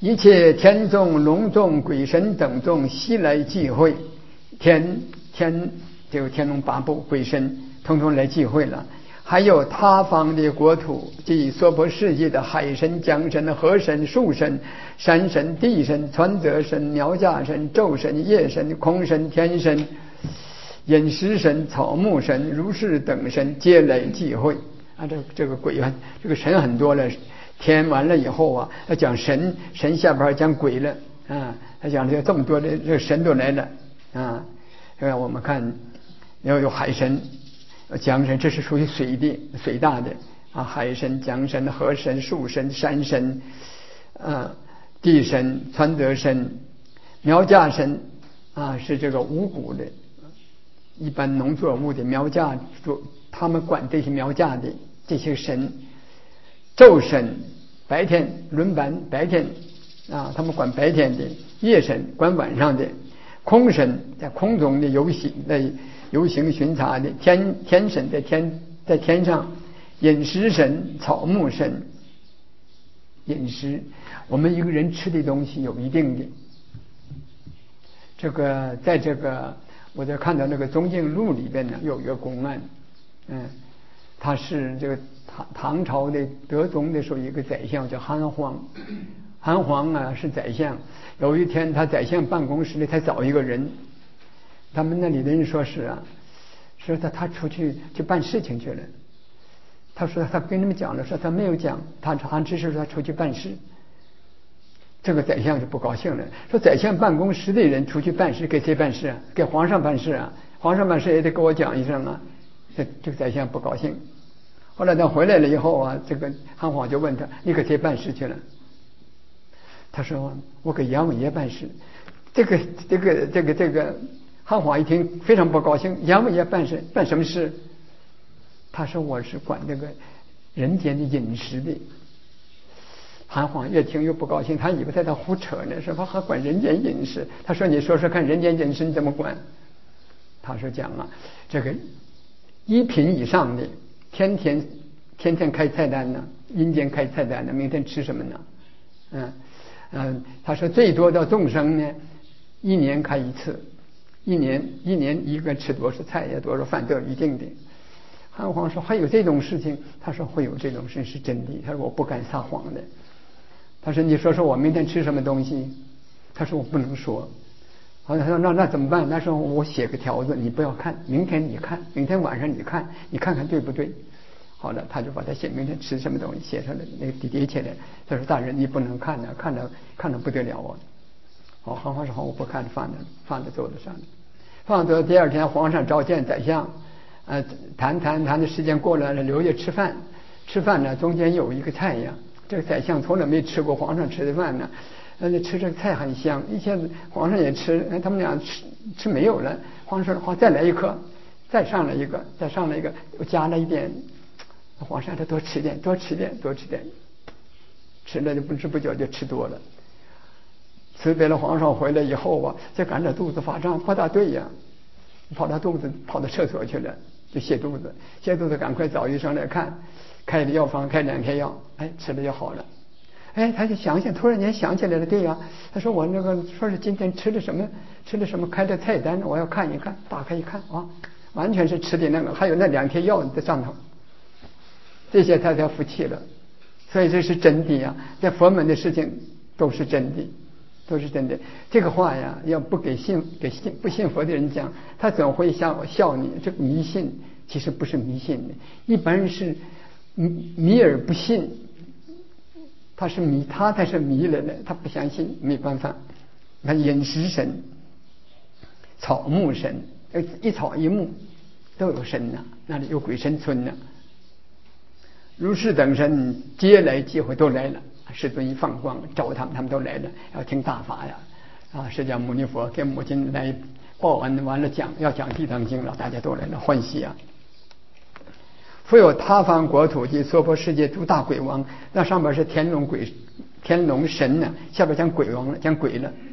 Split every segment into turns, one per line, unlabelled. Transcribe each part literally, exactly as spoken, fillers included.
一切天众、龙众、鬼神等众悉来聚会，天天这个天龙八部、鬼神统统来聚会了。还有他方的国土，即娑婆世界的海神、江神、河神、树神、山神、地神、传泽神、苗架神、昼神、夜神、空神、天神、饮食神、草木神、如是等神皆来聚会啊！这这个鬼啊，这个神很多了。天完了以后啊，他讲神，神下边讲鬼了啊。他讲这这么多的这个神都来了啊。我们看要有海神、江神，这是属于水的、水大的啊。海神、江神、河神、树神、山神、啊地神、传德神、苗架神啊，是这个五谷的，一般农作物的苗架，他们管这些苗架的这些神。昼神白天轮班，白天啊，他们管白天的；夜神管晚上的；空神在空中的游行的游行巡查的；天天神在天在天上；饮食神、草木神。饮食，我们一个人吃的东西有一定的，这个在这个我在看到那个《中经录》里边呢，有一个公案，嗯，他是这个。唐唐朝的德宗的时候，一个宰相叫韩荒，韩荒啊是宰相。有一天，他宰相办公室里，他找一个人，他们那里的人说是啊，说他他出去去办事情去了。他说他跟你们讲了，说他没有讲，他他只是说他出去办事。这个宰相就不高兴了，说宰相办公室的人出去办事，给谁办事啊？给皇上办事啊？皇上办事也得跟我讲一声啊。这这个宰相不高兴。后来他回来了以后啊，这个韩荒就问他：“你给谁办事去了？”他说：“我给阎王爷办事。”这个这个这个这个韩荒一听非常不高兴，阎王爷办事办什么事？他说：“我是管这个人间的饮食的。”韩荒越听越不高兴，他以为在他胡扯呢，是吧？还管人间饮食？他说：“你说说看，人间饮食你怎么管？”他说：“讲啊，这个一品以上的。”天天天天开菜单呢，阴间开菜单呢，明天吃什么呢？嗯嗯，他说最多的众生呢，一年开一次，一年一年一个吃多少菜呀，多少饭都有一定的。韩荒说还有这种事情？他说会有这种事是真的。他说我不敢撒谎的。他说你说说我明天吃什么东西？他说我不能说。好，他说那那怎么办？他说我写个条子，你不要看，明天你看，明天晚上你看，你看看对不对？好了，他就把他写明天吃什么东西写上了，那个叠起来。他说大人你不能看呢，看了看了不得了啊！好，韩荒说好，我不看，放在放在桌子上。放到第二天，皇上召见宰相，呃，谈谈谈的时间过了，留下吃饭。吃饭呢，中间有一个菜呀，这个宰相从来没吃过皇上吃的饭呢。呃，吃这个菜很香，一下子皇上也吃，他们俩吃吃没有了。皇上说好，再来一颗，再上来一个，再上来一个，又加了一点。皇上他多吃点，多吃点，多吃点，吃了就不知不觉就吃多了。辞别了皇上回来以后啊，就感觉肚子发胀，不大对呀，跑到肚子跑到厕所去了，就泻肚子，泻肚子赶快找医生来看，开了药方，开两天药，哎，吃了就好了。哎，他就想想，突然间想起来了，对呀，他说我那个说是今天吃的什么，吃的什么，开的菜单，我要看一看，打开一看啊，完全是吃的那个，还有那两天药在上头，这些他才服气了。所以这是真的呀，在佛门的事情都是真的，都是真的。这个话呀，要不给信给信不信佛的人讲，他总会笑笑你。这个迷信其实不是迷信的，一般人是迷迷而不信。他是迷，他才是迷了的，他不相信，没办法。那饮食神、草木神，一草一木都有神呐，那里有鬼神村呐。如是等神皆来皆会都来了，世尊一放光找他们，他们都来了，要听大法呀！啊，释迦牟尼佛给母亲来报恩，完了讲要讲地藏经了，大家都来了，欢喜啊！复有他方国土及娑婆世界诸大鬼王，那上边是天龙鬼、天龙神呢，下边讲鬼王了，讲鬼了。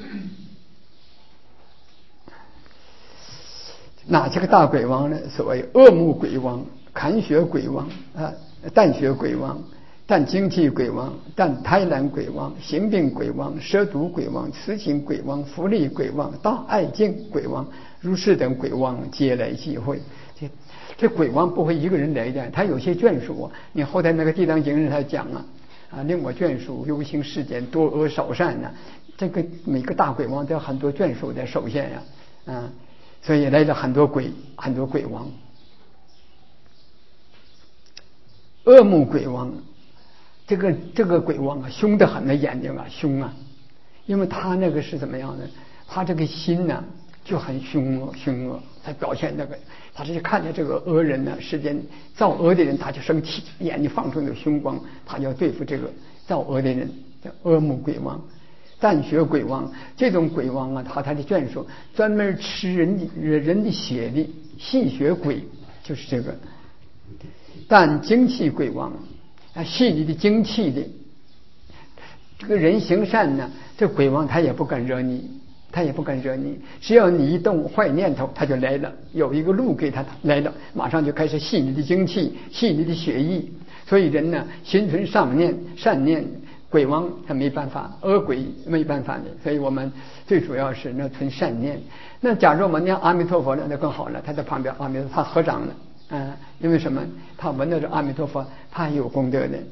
哪些个大鬼王呢？所谓恶目鬼王、坎血鬼王啊、淡血鬼王、 但精气鬼王，但贪婪鬼王，行病鬼王，蛇毒鬼王，慈行鬼王，福利鬼王，大爱敬鬼王，如是等鬼王皆来集会。这这鬼王不会一个人来的，他有些眷属啊。你后台那个地藏经上他讲啊，啊令我眷属忧心世间多恶少善呢、啊。这个每个大鬼王都有很多眷属在手下呀、啊，嗯，所以来了很多鬼，很多鬼王。恶目鬼王。这个这个鬼王啊，凶得很的眼睛啊，凶啊！因为他那个是怎么样呢？他这个心呢、啊、就很凶恶，凶恶。他表现那个，他是看见这个恶人呢，世间造恶的人，他就生气，眼睛放出那个凶光，他要对付这个造恶的人，叫恶目鬼王。淡血鬼王，这种鬼王啊，他他的眷属专门吃人的人的血的吸血鬼，就是这个。但精气鬼王。啊，吸你的精气的，这个人行善呢，这鬼王他也不敢惹你，他也不敢惹你。只要你一动坏念头，他就来了，有一个路给他来了，马上就开始吸你的精气，吸你的血液。所以人呢，心存善念，善念，鬼王他没办法，恶鬼没办法的。所以我们最主要是那存善念。那假如我们念阿弥陀佛了，那更好了，他在旁边阿弥陀佛他合掌了。嗯，因为什么？他闻到这阿弥陀佛，他有功德的。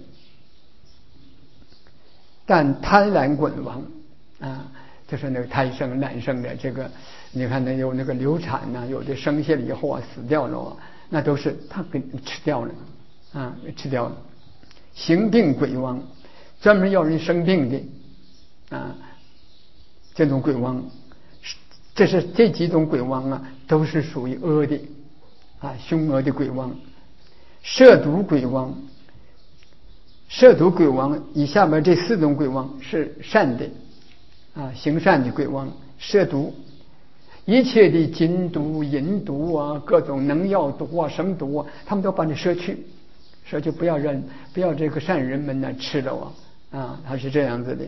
但贪婪鬼王啊，就是那个胎生卵生的这个，你看那有那个流产呐、啊，有的生下来以后啊死掉了、啊，那都是他给吃掉了啊，吃掉了。行病鬼王，专门要人生病的啊，这种鬼王，这是这几种鬼王啊，都是属于恶的。啊，凶恶的鬼王，涉毒鬼王，涉毒鬼王以下边这四种鬼王是善的，啊，行善的鬼王，涉毒，一切的金毒、银毒啊，各种能药毒啊、什么毒啊，他们都把你摄去，摄去不要让不要这个善人们呢吃了啊，啊，他是这样子的。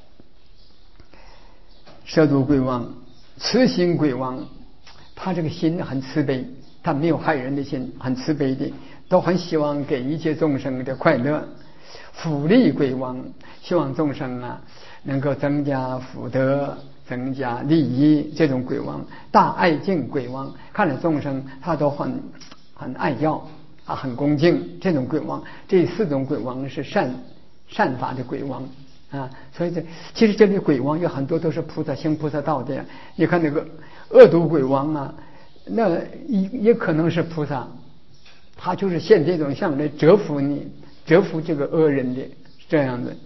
涉毒鬼王，慈心鬼王，他这个心很慈悲。他没有害人的心，很慈悲的，都很希望给一切众生的快乐。福利鬼王，希望众生啊能够增加福德，增加利益。这种鬼王，大爱敬鬼王，看着众生他都很很爱要啊，很恭敬。这种鬼王，这四种鬼王是善善法的鬼王啊。所以这其实这里鬼王有很多都是菩萨行菩萨道的。你看那个恶毒鬼王啊。那也也可能是菩萨，他就是现这种相来折服你，折服这个恶人的这样的。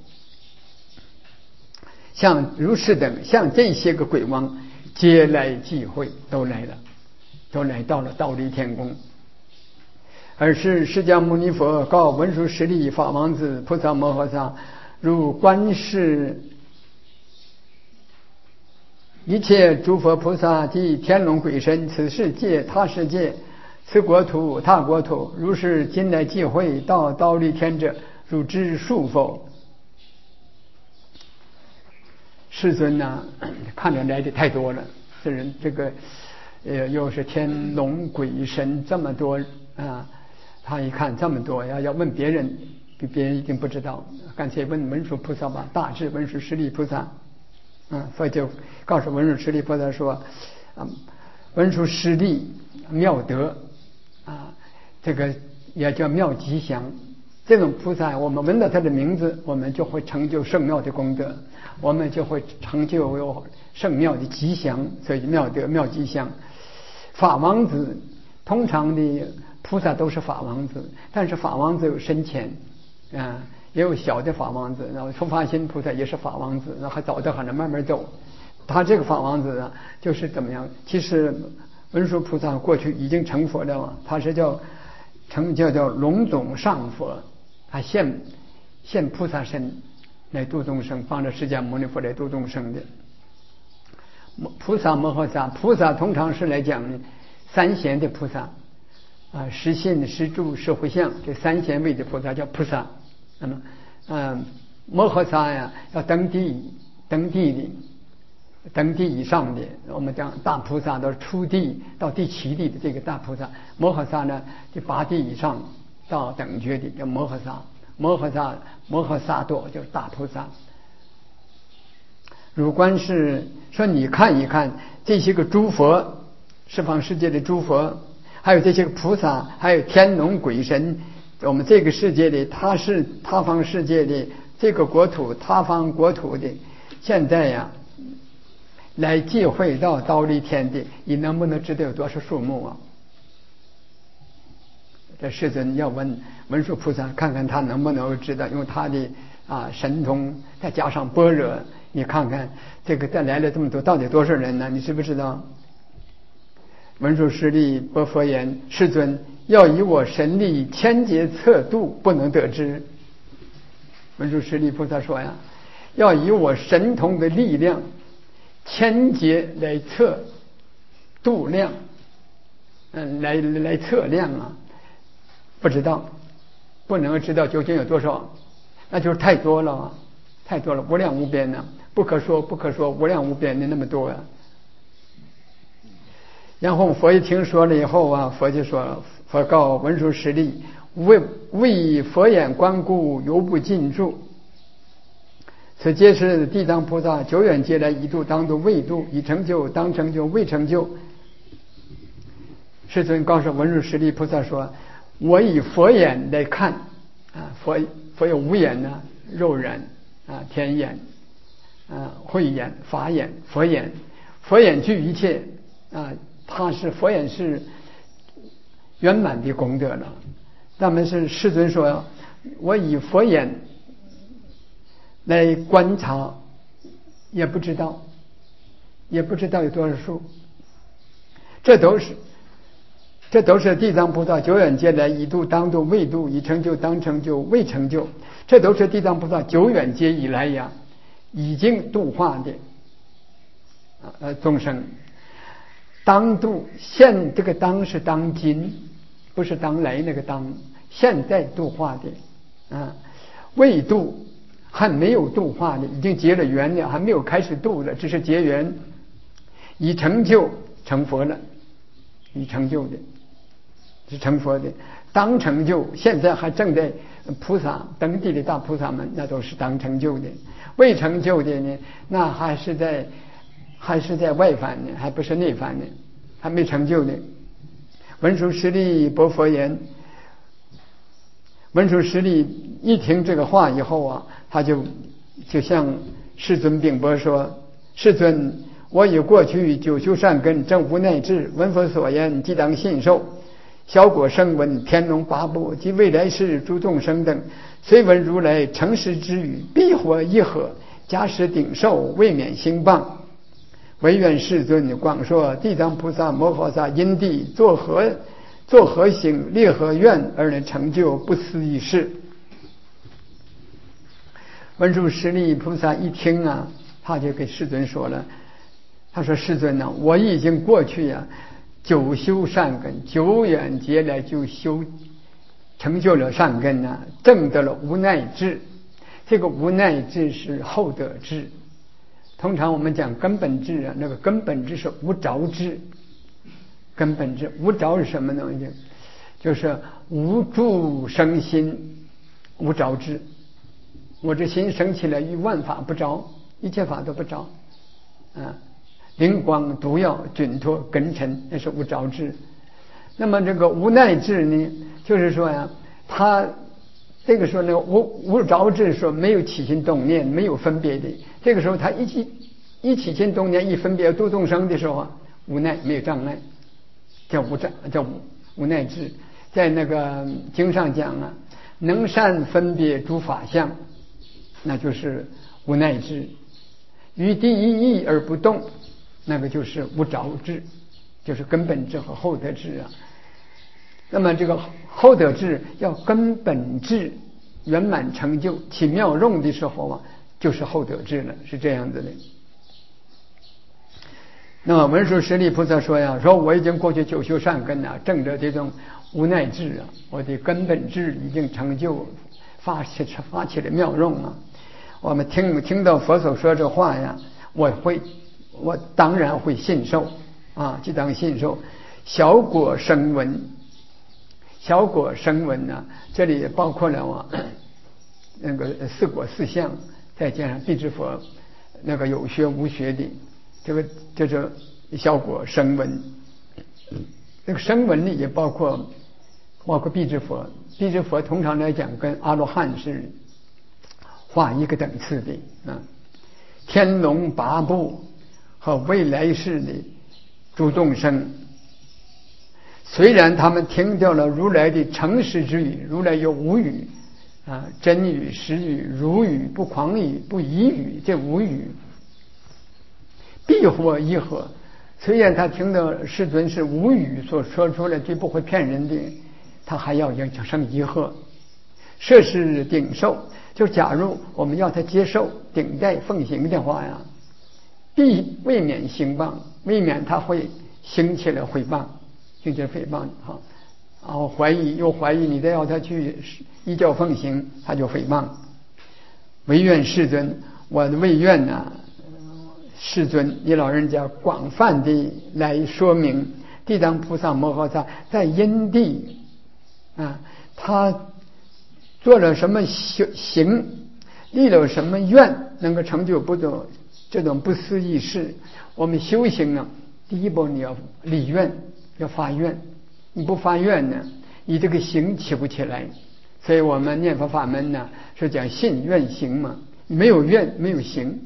像如是等，像这些个鬼王，皆来集会，都来了，都来到了忉利天宫。尔时释迦牟尼佛告文殊师利法王子菩萨摩诃萨，如观世一切诸佛菩萨及天龙鬼神，此世界他世界，此国土他国土，如是今来集会到忉利天者，汝知数否？世尊呢、啊，看着来的太多了，这人这个呃又是天龙鬼神这么多啊，他一看这么多，要要问别人，别人一定不知道，干脆问文殊菩萨吧，大智文殊师利菩萨。嗯，所以就告诉文殊师利菩萨说，啊，文殊师利妙德啊，这个也叫妙吉祥。这种菩萨，我们闻到他的名字，我们就会成就圣妙的功德，我们就会成就有圣妙的吉祥，所以妙德妙吉祥。法王子，通常的菩萨都是法王子，但是法王子有深浅啊。也有小的法王子，然后出发心菩萨也是法王子，然后还早得很，慢慢走。他这个法王子呢，就是怎么样？其实文殊菩萨过去已经成佛了嘛，他是叫成叫叫龙种上佛，他现现菩萨身来度众生，帮着释迦牟尼佛来度众生的。菩萨摩诃萨，菩萨通常是来讲三贤的菩萨啊，十信、十住、十回向，这三贤位的菩萨叫菩萨。那么，嗯，摩诃萨呀，要登地，登地的，登地以上的，我们讲大菩萨都是初地到第七地的这个大菩萨。摩诃萨呢，就八地以上到等觉的叫摩诃萨。 摩诃萨摩诃萨多就是大菩萨。如观是说你看一看这些个诸佛，十方世界的诸佛，还有这些个菩萨，还有天龙鬼神，我们这个世界的他是他方世界的这个国土他方国土的，现在呀来际会到忉利天的，你能不能知道有多少数目啊？这世尊要问文殊菩萨，看看他能不能知道，用他的啊神通再加上般若，你看看这个再来了这么多，到底多少人呢？你知不知道？文殊师利波佛言：世尊，要以我神力千劫测度，不能得知。文殊师利菩萨说呀，要以我神通的力量千劫来测度量，嗯，来来测量啊，不知道，不能知道究竟有多少，那就是太多了啊，太多了，无量无边呢，不可说不可说，无量无边的那么多啊。然后佛一听说了以后啊，佛就说，佛告文殊师利：为为佛眼观顾，犹不尽住。此皆是地藏菩萨久远劫来一度当度未度，已成就当成就未成就。世尊告诉文殊师利菩萨说：我以佛眼来看啊，佛佛有五眼呢，肉眼啊、天眼啊、慧眼、法眼、佛眼，佛眼具一切啊，他是佛眼是圆满的功德了。那么是世尊说，我以佛眼来观察，也不知道，也不知道有多少数，这都是这都是地藏菩萨久远劫来已度当度未度，已成就当成就未成就，这都是地藏菩萨久远劫以来呀已经度化的呃众生。当度现这个当是当今，不是当来那个当，现在度化的啊，未度还没有度化的，已经结了缘了，还没有开始度了，只是结缘，已成就成佛了，已成就的是成佛的，当成就现在还正在菩萨登地的大菩萨们，那都是当成就的，未成就的呢，那还是在还是在外凡呢，还不是内凡呢，还没成就呢。文殊师利波佛言，文殊师利一听这个话以后啊，他就就向世尊禀报说：世尊，我以过去九修善根正无奈智，闻佛所言即当信受，小果声闻天龙八部及未来世诸众生等，虽闻如来诚实之语，必获一合，假使顶受，未免兴谤。唯愿世尊广说地藏菩萨摩诃萨因地作何作何行，列何愿而能成就不思议事。文殊师利菩萨一听啊，他就给世尊说了，他说：世尊呢、啊，我已经过去呀、啊，久修善根，久远劫来就修成就了善根呢、啊，证得了无奈智。这个无奈智是后得智。通常我们讲根本智啊，那个根本智是无着智。根本智无着是什么东西？就是无住生心，无着智。我这心生起来，与万法不着，一切法都不着啊。灵光毒药菌脱根尘，那是无着智。那么这个无奈智呢，就是说呀，他这个时候呢，无无着智说没有起心动念，没有分别的。这个时候他一起一起心动念，一分别度众生的时候啊，无奈没有障碍，叫无障叫无无奈智。在那个经上讲啊，能善分别诸法相，那就是无奈智。于第一义而不动，那个就是无着智，就是根本智和后得智啊。那么这个后得智要根本智圆满成就起妙用的时候啊，就是后得智了，是这样子的。那么文殊师利菩萨说呀，说我已经过去九修善根啊，证得这种无奈智啊，我的根本智已经成就，发起发起了妙用啊。我们听听到佛所说这话呀，我会我当然会信受啊，即当信受。小果声闻，小果声闻呢、啊，这里也包括了啊， 那个四果四相，再加上辟支佛那个有学无学的这个这个效果声闻。这个声闻里也包括包括辟支佛，辟支佛通常来讲跟阿罗汉是划一个等次的啊。天龙八部和未来世的诸众生，虽然他们听到了如来的诚实之语，如来有五语啊，真语、实语、如语、不诳语、不疑语，这五语必或一合。虽然他听到世尊是无语所说出来就不会骗人的，他还要影生疑惑。设是顶受，就假如我们要他接受顶戴奉行的话呀，必未免兴谤，未免他会兴起来诽谤，兴起来诽谤哈，然后怀疑又怀疑你再要他去依教奉行，他就诽谤。唯愿世尊，我的唯愿呢、啊。世尊，你老人家广泛的来说明地藏菩萨摩诃萨在因地啊，他做了什么行，立了什么愿，能够成就不懂这种不思议事。我们修行呢，第一步你要立愿，要发愿。你不发愿呢，你这个行起不起来。所以我们念佛法门呢，是讲信愿行嘛，没有愿没有行。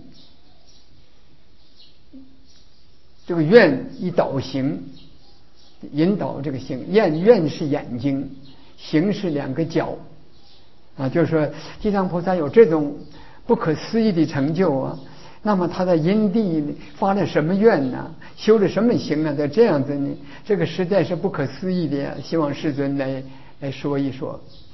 这个愿以导行，引导这个行。愿愿是眼睛，行是两个脚啊。就是说，地藏菩萨有这种不可思议的成就啊，那么他在因地发了什么愿呢？修了什么行呢？在这样子呢，这个实在是不可思议的呀。希望世尊来来说一说。